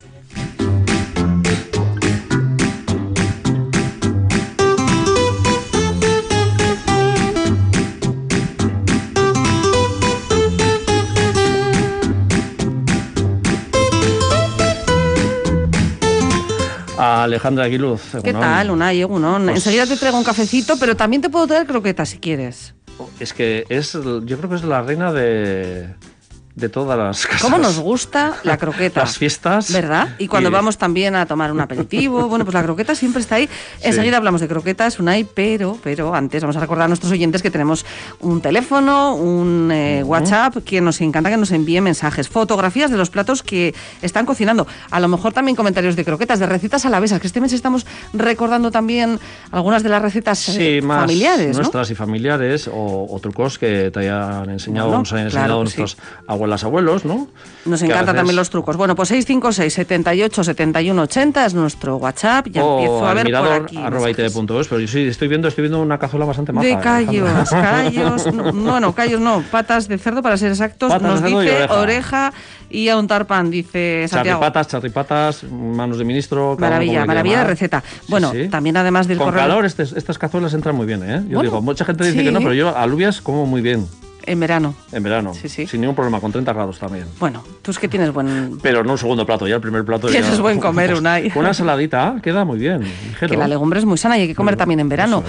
Alejandra Aguiluz. ¿Qué tal, Unai? Pues... enseguida te traigo un cafecito, pero también te puedo traer croquetas si quieres. Es que yo creo que es la reina de todas las casas. ¿Cómo nos gusta la croqueta? Las fiestas. ¿Verdad? Y cuando vamos también a tomar un aperitivo, bueno, pues la croqueta siempre está ahí. Enseguida hablamos de croquetas, Unai, pero antes vamos a recordar a nuestros oyentes que tenemos un teléfono, un WhatsApp, que nos encanta que nos envíen mensajes, fotografías de los platos que están cocinando. A lo mejor también comentarios de croquetas, de recetas alavesas, que este mes estamos recordando también algunas de las recetas familiares, ¿no? Nuestras y familiares, o trucos que te hayan enseñado, nos hayan enseñado nuestros abuelas, abuelos, ¿no? Nos encantan también los trucos. Bueno, pues 656 78 71 80 es nuestro WhatsApp. Ya empiezo a ver por aquí. @itv.es, pero yo sí estoy viendo una cazuela bastante maja. De callos, callos no, patas de cerdo para ser exactos. Nos dice oreja y a untar pan, dice Santiago. Charripatas, manos de ministro. Maravilla de receta. Bueno, también además del con calor estas cazuelas entran muy bien, ¿eh? Yo digo, mucha gente dice que no, pero yo alubias como muy bien. En verano. Sí. Sin ningún problema, con 30 grados también. Bueno, tú es que tienes buen... Pero no un segundo plato, ya el primer plato... Tienes buen comer, Unai. Una ensaladita queda muy bien, ligero. Que la legumbre es muy sana y hay que comer también en verano.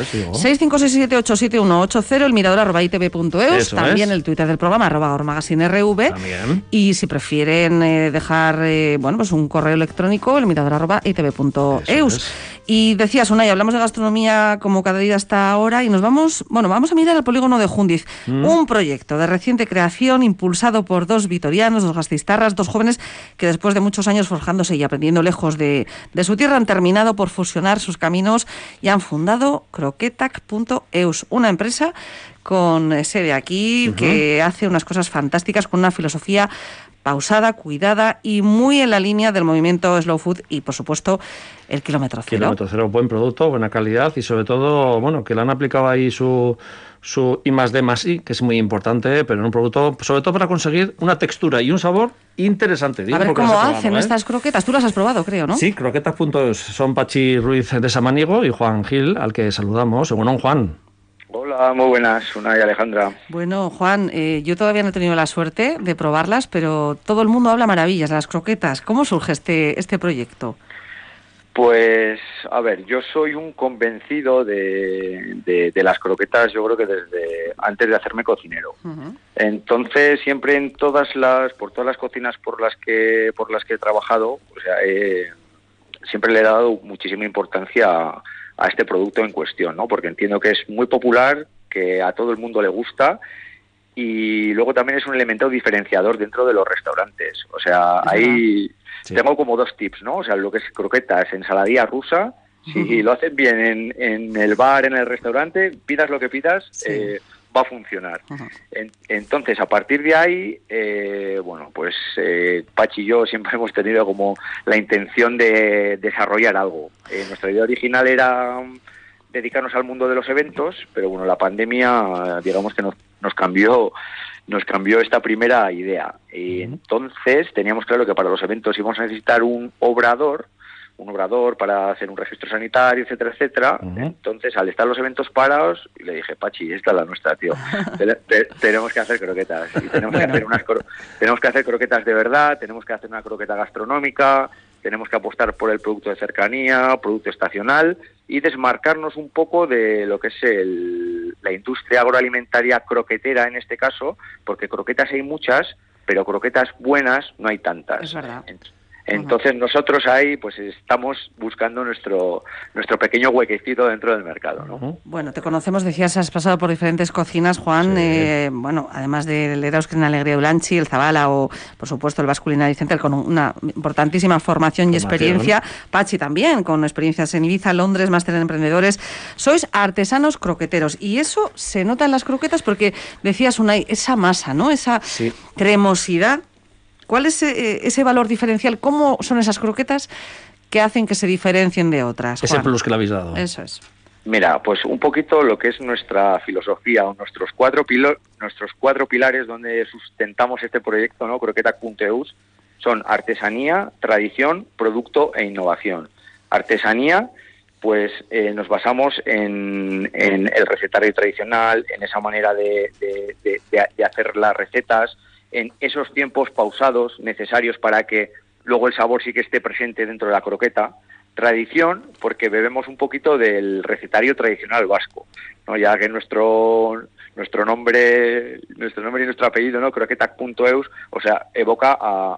656787180, el mirador @itv.eus, también el Twitter del programa @ormagazinerv. También. Y si prefieren dejar pues un correo electrónico, el mirador @itv.eus. Y decías, Unai, hablamos de gastronomía como cada día hasta ahora y vamos a mirar al polígono de Jundiz. Un proyecto de reciente creación impulsado por dos vitorianos, dos gasteiztarras, dos jóvenes que después de muchos años forjándose y aprendiendo lejos de su tierra han terminado por fusionar sus caminos y han fundado croquetac.eus, una empresa con sede aquí que hace unas cosas fantásticas con una filosofía pausada, cuidada y muy en la línea del movimiento Slow Food y, por supuesto, el kilómetro cero. Kilómetro cero, buen producto, buena calidad y, sobre todo, que le han aplicado ahí su I+D+I, que es muy importante, pero en un producto, sobre todo para conseguir una textura y un sabor interesante. A ver cómo hacen estas croquetas. Tú las has probado, creo, ¿no? Sí, croquetas.es. Son Pachi Ruiz de Samaniego y Juan Gil, al que saludamos. Bueno, Juan. Hola, muy buenas, Unai y Alejandra. Bueno, Juan, yo todavía no he tenido la suerte de probarlas, pero todo el mundo habla maravillas de las croquetas. ¿Cómo surge este proyecto? Pues, a ver, yo soy un convencido de las croquetas, yo creo que desde antes de hacerme cocinero. Entonces, siempre por todas las cocinas por las que he trabajado, siempre le he dado muchísima importancia a este producto en cuestión, ¿no? Porque entiendo que es muy popular, que a todo el mundo le gusta y luego también es un elemento diferenciador dentro de los restaurantes. O sea, ahí tengo como dos tips, ¿no? O sea, lo que es croquetas, ensaladilla rusa, si lo hacen bien en el bar, en el restaurante, pidas lo que pidas, va a funcionar. Entonces, a partir de ahí, Pachi y yo siempre hemos tenido como la intención de desarrollar algo. Nuestra idea original era dedicarnos al mundo de los eventos, pero bueno, la pandemia, digamos que nos cambió esta primera idea. Y entonces teníamos claro que para los eventos íbamos a necesitar un obrador para hacer un registro sanitario, etcétera, etcétera. Entonces, al estar los eventos parados, le dije, Pachi, esta es la nuestra, tío. Tenemos que hacer croquetas. Y tenemos que hacer croquetas de verdad, tenemos que hacer una croqueta gastronómica, tenemos que apostar por el producto de cercanía, producto estacional, y desmarcarnos un poco de lo que es la industria agroalimentaria croquetera en este caso, porque croquetas hay muchas, pero croquetas buenas no hay tantas. Es verdad. Entonces nosotros ahí pues estamos buscando nuestro pequeño huequecito dentro del mercado, ¿no? Bueno, te conocemos, decías, has pasado por diferentes cocinas, Juan, además del Eraus en Alegría Ulanchi, el Zabala o, por supuesto, el Basque Culinary Center con una importantísima formación y experiencia. Pachi también, con experiencias en Ibiza, Londres, máster en emprendedores. Sois artesanos croqueteros y eso se nota en las croquetas porque decías, esa masa, ¿no? Esa cremosidad. ¿Cuál es ese valor diferencial? ¿Cómo son esas croquetas que hacen que se diferencien de otras, Juan? Ese plus que le habéis dado. Eso es. Mira, pues un poquito lo que es nuestra filosofía o nuestros cuatro pilares donde sustentamos este proyecto, ¿no? Croquetac.eus, son artesanía, tradición, producto e innovación. Artesanía, pues nos basamos en el recetario tradicional, en esa manera de hacer las recetas, en esos tiempos pausados necesarios para que luego el sabor sí que esté presente dentro de la croqueta. Tradición, porque bebemos un poquito del recetario tradicional vasco, ¿no? Ya que nuestro nombre y nuestro apellido, ¿no? Croquetak.eus, o sea, evoca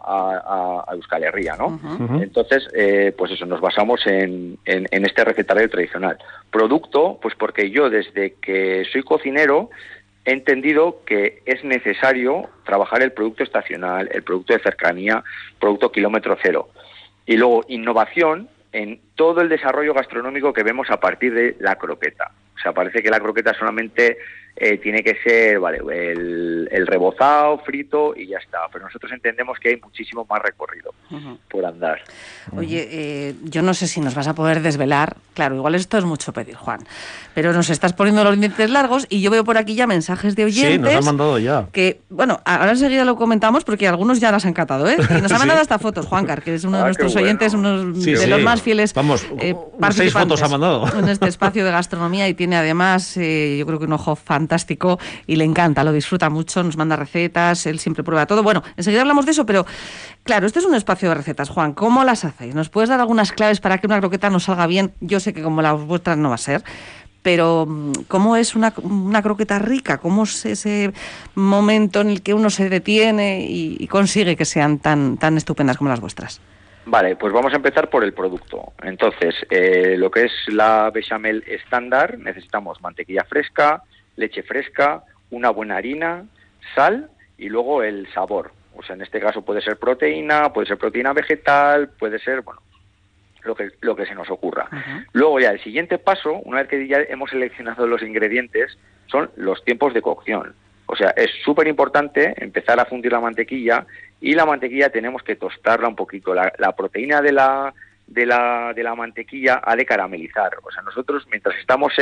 a Euskal Herria, ¿no? Uh-huh. Entonces, pues eso, nos basamos en este recetario tradicional. Producto, pues porque yo desde que soy cocinero he entendido que es necesario trabajar el producto estacional, el producto de cercanía, producto kilómetro cero. Y luego, innovación en todo el desarrollo gastronómico que vemos a partir de la croqueta. O sea, parece que la croqueta solamente tiene que ser, vale, el rebozado, frito y ya está. Pero nosotros entendemos que hay muchísimo más recorrido por andar. Oye, yo no sé si nos vas a poder desvelar. Claro, igual esto es mucho pedir, Juan. Pero nos estás poniendo los dientes largos y yo veo por aquí ya mensajes de oyentes. Sí, nos han mandado ya. Que, bueno, ahora enseguida lo comentamos porque algunos ya las han catado, ¿eh? Y nos han mandado hasta fotos, Juancar, que es uno de nuestros oyentes, uno de los más fieles. Vamos, 6 fotos ha mandado. En este espacio de gastronomía y tiene además, yo creo que un ojo fantástico y le encanta, lo disfruta mucho, nos manda recetas, él siempre prueba todo. Bueno, enseguida hablamos de eso, pero claro, este es un espacio de recetas, Juan. ¿Cómo las hacéis? ¿Nos puedes dar algunas claves para que una croqueta nos salga bien? Yo sé que como las vuestras no va a ser, pero ¿cómo es una croqueta rica? ¿Cómo es ese momento en el que uno se detiene y consigue que sean tan estupendas como las vuestras? Vale, pues vamos a empezar por el producto. Entonces, lo que es la bechamel estándar, necesitamos mantequilla fresca, leche fresca, una buena harina, sal y luego el sabor. O sea, en este caso puede ser proteína vegetal, puede ser, bueno, lo que se nos ocurra. Uh-huh. Luego ya el siguiente paso, una vez que ya hemos seleccionado los ingredientes, son los tiempos de cocción. O sea, es súper importante empezar a fundir la mantequilla y la mantequilla tenemos que tostarla un poquito. La proteína de la mantequilla ha de caramelizar. O sea, nosotros mientras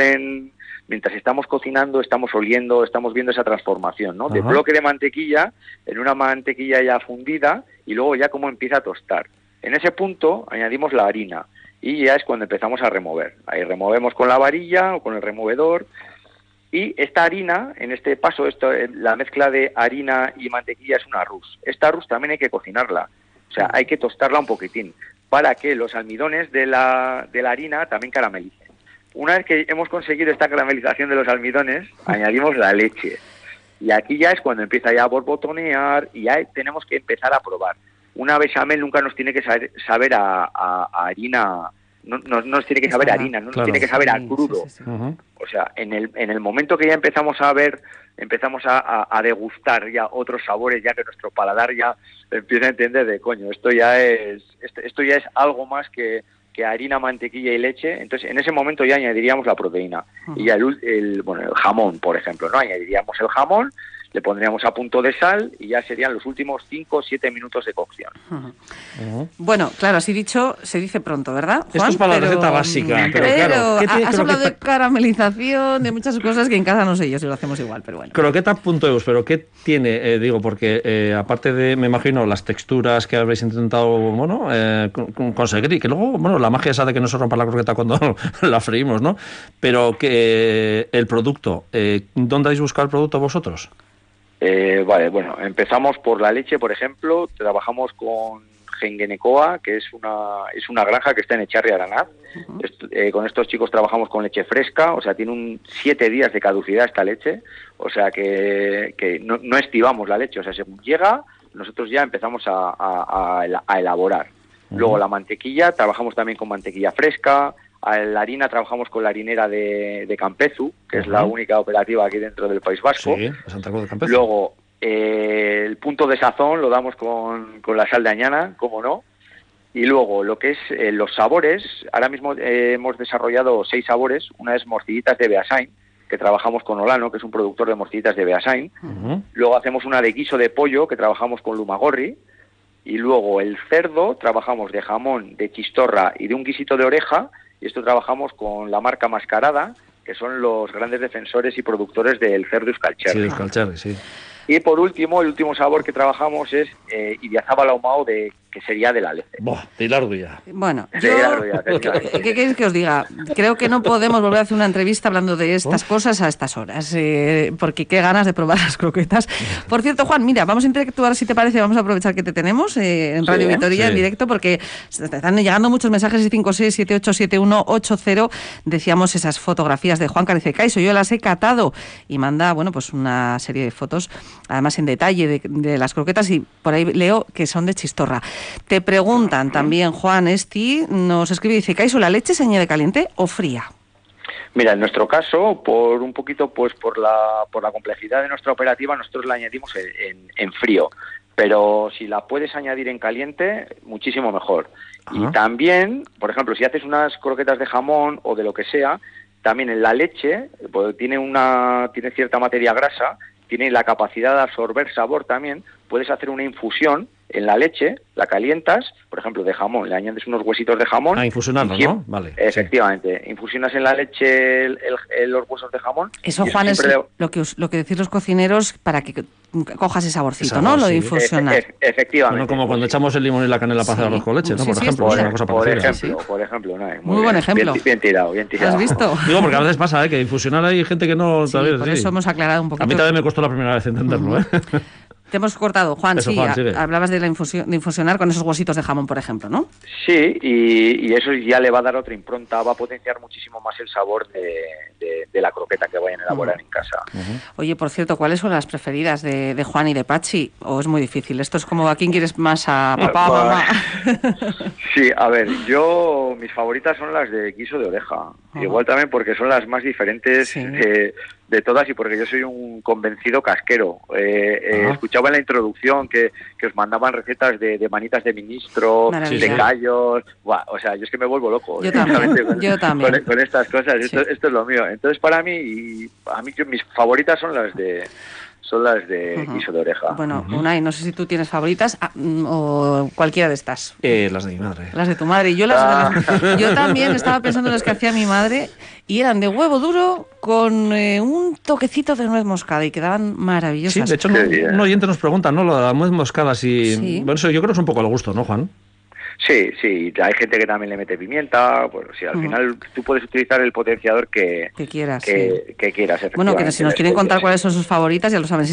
estamos cocinando, estamos oliendo, estamos viendo esa transformación, ¿no? Uh-huh. De bloque de mantequilla en una mantequilla ya fundida y luego ya cómo empieza a tostar. En ese punto añadimos la harina y ya es cuando empezamos a remover. Ahí removemos con la varilla o con el removedor. Y esta harina, en este paso, la mezcla de harina y mantequilla es un arroz. Esta arroz también hay que cocinarla, o sea, hay que tostarla un poquitín para que los almidones de la harina también caramelicen. Una vez que hemos conseguido esta caramelización de los almidones, añadimos la leche. Y aquí ya es cuando empieza ya a borbotonear y ya tenemos que empezar a probar. Una bechamel nunca nos tiene que saber a harina. No nos tiene que saber a harina, no nos tiene que saber a crudo. Sí. Uh-huh. O sea, en el momento que ya empezamos a degustar ya otros sabores, ya que nuestro paladar ya empieza a entender de coño, esto ya es algo más que harina, mantequilla y leche. Entonces, en ese momento ya añadiríamos la proteína. Uh-huh. Y ya el jamón, por ejemplo, ¿no? Añadiríamos el jamón, le pondríamos a punto de sal y ya serían los últimos 5 o 7 minutos de cocción. Uh-huh. Uh-huh. Bueno, claro, así dicho, se dice pronto, ¿verdad, Juan? Esto es para la receta básica. Pero claro, has hablado de caramelización, de muchas cosas que en casa no sé yo si lo hacemos igual, pero bueno. Croqueta.eus, pero ¿qué tiene? Porque aparte de, me imagino, las texturas que habréis intentado, bueno, conseguir y que luego, bueno, la magia esa de que no se rompa la croqueta cuando la freímos, ¿no? Pero que el producto, ¿dónde habéis buscado el producto vosotros? Vale, bueno, empezamos por la leche, por ejemplo. Trabajamos con Gengenecoa, que es una granja que está en Echarri, Aranaz. Uh-huh. Con estos chicos trabajamos con leche fresca, o sea, tiene 7 días de caducidad esta leche, o sea que no estivamos la leche, o sea, según llega, nosotros ya empezamos a elaborar. Uh-huh. Luego la mantequilla, trabajamos también con mantequilla fresca. La harina trabajamos con la harinera de Campezu, que es la única operativa aquí dentro del País Vasco. Sí, Santa Cruz de Campezu. Luego, el punto de sazón lo damos con la sal de Añana, cómo no. Y luego, lo que es los sabores, ahora mismo hemos desarrollado 6 sabores. Una es morcillitas de Beasain, que trabajamos con Olano, que es un productor de morcillitas de Beasain. Uh-huh. Luego hacemos una de guiso de pollo, que trabajamos con Lumagorri. Y luego el cerdo, trabajamos de jamón, de chistorra y de un guisito de oreja. Y esto trabajamos con la marca Mascarada, que son los grandes defensores y productores del cerdo Euskalcherri. Sí, Euskalcherri, sí. Y por último, el último sabor que trabajamos es Idiazábal ahumado, que sería de la leche. De largo ya. Bueno, ¿qué queréis que os diga? Creo que no podemos volver a hacer una entrevista hablando de estas cosas a estas horas, porque qué ganas de probar las croquetas. Por cierto, Juan, mira, vamos a interactuar, si te parece, vamos a aprovechar que te tenemos en Radio Vitoria en directo, porque están llegando muchos mensajes, 56787180, decíamos esas fotografías de Juan Caricecaiso, yo las he catado y manda, bueno, pues una serie de fotos, además en detalle de las croquetas, y por ahí leo que son de chistorra. Te preguntan también, Juan Esti, nos escribe y dice, ¿Caiso, la leche se añade caliente o fría? Mira, en nuestro caso, por un poquito, pues por la complejidad de nuestra operativa, nosotros la añadimos en frío. Pero si la puedes añadir en caliente, muchísimo mejor. Ajá. Y también, por ejemplo, si haces unas croquetas de jamón o de lo que sea, también en la leche, pues tiene cierta materia grasa, tiene la capacidad de absorber sabor también. Puedes hacer una infusión en la leche, la calientas, por ejemplo, de jamón, le añades unos huesitos de jamón. Infusionarlos, ¿no? Vale. Efectivamente, sí. Infusionas en la leche los huesos de jamón. Eso, Juan, es lo que decís los cocineros para que cojas ese saborcito, ¿no? Lo de infusionar. Efectivamente. Bueno, como cuando echamos el limón y la canela para hacer arroz con leche, ¿no? Por ejemplo, es una cosa parecida. Por ejemplo, ¿no? Muy buen ejemplo. Bien tirado. ¿Has visto? Digo, porque a veces pasa, que infusionar hay gente que no... Sí, por eso hemos aclarado un poquito. A mí también me costó la primera vez entenderlo, Te hemos cortado, Juan. Eso, sí, Juan, hablabas de de infusionar con esos huesitos de jamón, por ejemplo, ¿no? Sí, y eso ya le va a dar otra impronta, va a potenciar muchísimo más el sabor de la croqueta que vayan a elaborar en casa. Oye, por cierto, ¿cuáles son las preferidas de Juan y de Pachi? ¿O es muy difícil? Esto es como, ¿a quién quieres más? ¿A papá o mamá? Sí, a ver, mis favoritas son las de guiso de oreja. Igual también porque son las más diferentes de todas y porque yo soy un convencido casquero. Escuchaba en la introducción que os mandaban recetas de manitas de ministro, de callos. Buah, o sea, yo es que me vuelvo loco. Yo también. Con estas cosas. Sí. Esto es lo mío. Entonces, para mí, mis favoritas son las de guiso de oreja. Bueno, Unai, no sé si tú tienes favoritas o cualquiera de estas. Las de mi madre. Las de tu madre. Yo también estaba pensando en las que hacía mi madre y eran de huevo duro con un toquecito de nuez moscada y quedaban maravillosas. Sí, de hecho, un oyente nos pregunta, ¿no? Lo de la nuez moscada, bueno, eso yo creo que es un poco al gusto, ¿no, Juan? Sí, hay gente que también le mete pimienta, pues sí, al final tú puedes utilizar el potenciador que quieras. Que quieras, bueno, que si nos quieren contar cuáles son sus favoritas, ya lo saben,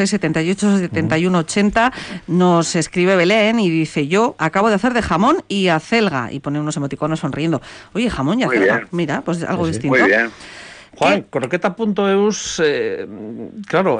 656-78-71-80, nos escribe Belén y dice, yo acabo de hacer de jamón y acelga, y pone unos emoticonos sonriendo. Oye, jamón y acelga, mira, pues algo distinto. Muy bien. Juan, croqueta.eus, claro,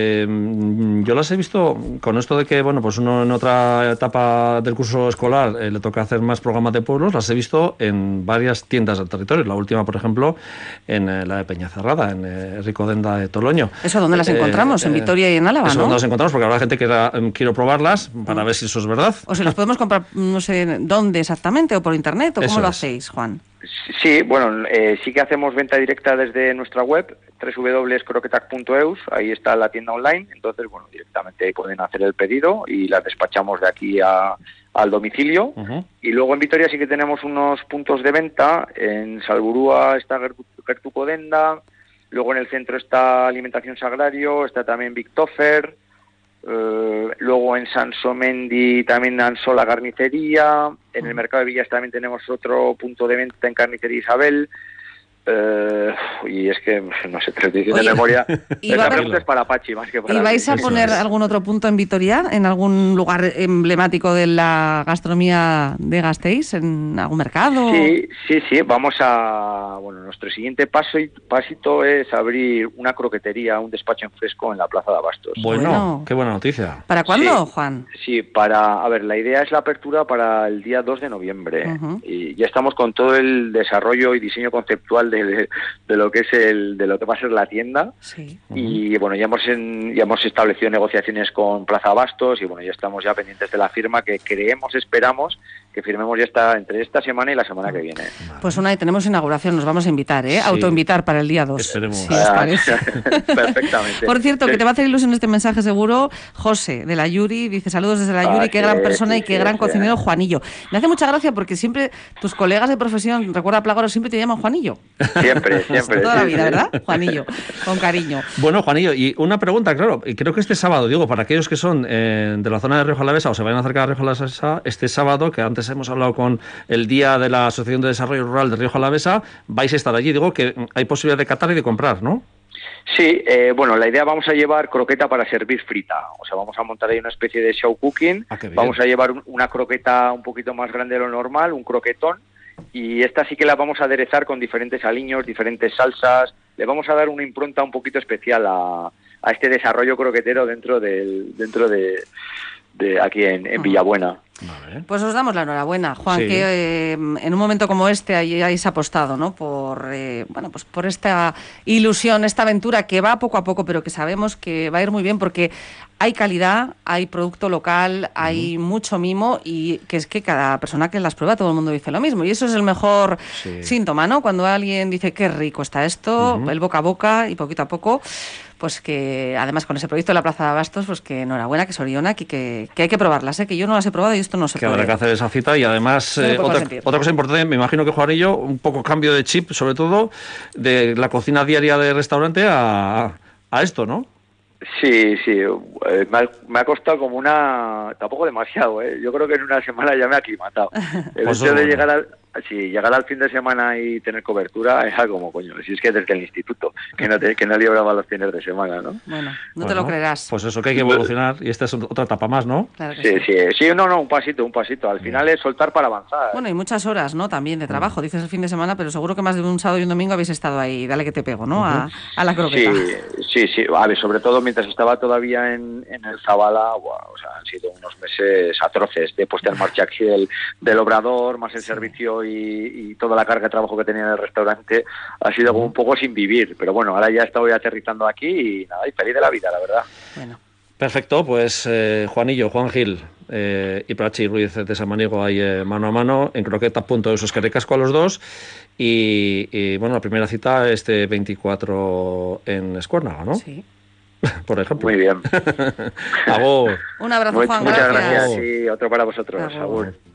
yo las he visto con esto de que, bueno, pues uno en otra etapa del curso escolar le toca hacer más programas de pueblos, las he visto en varias tiendas del territorio. La última, por ejemplo, en la de Peñacerrada, en Ricodenda de Toloño. ¿Eso dónde las encontramos? En Vitoria y en Álava, eso ¿no? Donde las encontramos, porque habrá gente que quiero probarlas para ver si eso es verdad. O si las podemos comprar, no sé dónde exactamente, o por internet, o cómo lo hacéis, Juan. Sí, bueno, sí que hacemos venta directa desde nuestra web, www.croquetac.eus, ahí está la tienda online, entonces, bueno, directamente ahí pueden hacer el pedido y las despachamos de aquí al domicilio. Y luego en Vitoria sí que tenemos unos puntos de venta, en Salburúa está Gertucodenda, luego en el centro está Alimentación Sagrario, está también Victofer, luego en Sansomendi también Ansola Carnicería, en el mercado de Villas también tenemos otro punto de venta en Carnicería Isabel, y es que no sé, te estoy diciendo de memoria. Esta pregunta es para Pachi más que para mí. ¿Y vais a poner algún otro punto en Vitoria, en algún lugar emblemático de la gastronomía de Gasteiz, en algún mercado? Sí, vamos a... Bueno, nuestro siguiente pasito es abrir una croquetería, un despacho en fresco en la Plaza de Abastos. Bueno, qué buena noticia. ¿Para cuándo, Juan? Sí, a ver, la idea es la apertura para el día 2 de noviembre. Y ya estamos con todo el desarrollo y diseño conceptual de lo que es de lo que va a ser la tienda. Sí. Y bueno, ya hemos establecido negociaciones con Plaza Abastos y bueno, ya estamos ya pendientes de la firma que esperamos que firmemos ya entre esta semana y la semana que viene. Pues tenemos inauguración, nos vamos a invitar, autoinvitar para el día 2. Esperemos. Si os parece. Perfectamente. Por cierto, que te va a hacer ilusión este mensaje seguro, José, de la Yuri, dice saludos desde la Yuri, qué gran persona y qué gran cocinero Juanillo. Me hace mucha gracia porque siempre tus colegas de profesión, recuerda Plágaro, siempre te llaman Juanillo. Siempre, siempre. Toda la vida, ¿verdad, Juanillo? Con cariño. Bueno, Juanillo, y una pregunta, claro, y creo que este sábado, digo, para aquellos que son de la zona de Rioja Alavesa o se vayan a acercar a Rioja Alavesa, este sábado, que antes hemos hablado con el Día de la Asociación de Desarrollo Rural de Rioja Alavesa, vais a estar allí, digo que hay posibilidad de catar y de comprar, ¿no? Sí, bueno, la idea, vamos a llevar croqueta para servir frita, o sea, vamos a montar ahí una especie de show cooking, vamos a llevar una croqueta un poquito más grande de lo normal, un croquetón, y esta sí que la vamos a aderezar con diferentes aliños, diferentes salsas, le vamos a dar una impronta un poquito especial a este desarrollo croquetero dentro de aquí en Villabuena. Vale. Pues os damos la enhorabuena, Juan, Sí. que en un momento como este hayáis apostado, ¿no? Por pues por esta ilusión, esta aventura que va poco a poco, pero que sabemos que va a ir muy bien porque hay calidad, hay producto local, hay mucho mimo y que es que cada persona que las prueba todo el mundo dice lo mismo y eso es el mejor síntoma, ¿no? Cuando alguien dice qué rico está esto, el boca a boca y poquito a poco. Pues que además con ese proyecto de la Plaza de Abastos, pues que enhorabuena, que Soriona, que hay que probarlas, que yo no las he probado y esto no se puede. Que habrá que hacer esa cita y además otra cosa importante, me imagino que Juanillo, un poco cambio de chip, sobre todo de la cocina diaria de restaurante a esto, ¿no? Sí, me ha costado como tampoco demasiado, ¿eh? Yo creo que en una semana ya me ha aclimatado. El hecho de llegar al fin de semana y tener cobertura es algo como coño, si es que desde el instituto, que no libraba los fines de semana, ¿no? Bueno, no te lo creerás. Pues eso, que hay que evolucionar y esta es otra etapa más, ¿no? Claro que sí, un pasito. Al final es soltar para avanzar. Bueno, y muchas horas, ¿no? También de trabajo, dices el fin de semana, pero seguro que más de un sábado y un domingo habéis estado ahí, dale que te pego, ¿no? A la croqueta. Sí, a ver, sobre todo mientras estaba todavía en el Zabala, o sea, han sido unos meses atroces de puesta en marcha aquí del obrador, más el servicio y toda la carga de trabajo que tenía en el restaurante, ha sido como un poco sin vivir, pero bueno, ahora ya estoy aterrizando aquí y nada, y feliz de la vida, la verdad. Bueno. Perfecto, pues Juan Gil y Prachi Ruiz de Samaniego ahí mano a mano en croqueta.eus, os que recasco a los dos y bueno, la primera cita este 24 en Escuérnaga, ¿no? Sí. Por ejemplo. Muy bien. Agur. Un abrazo, Juan, Muchas gracias. gracias. Sí, otro para vosotros. Agur.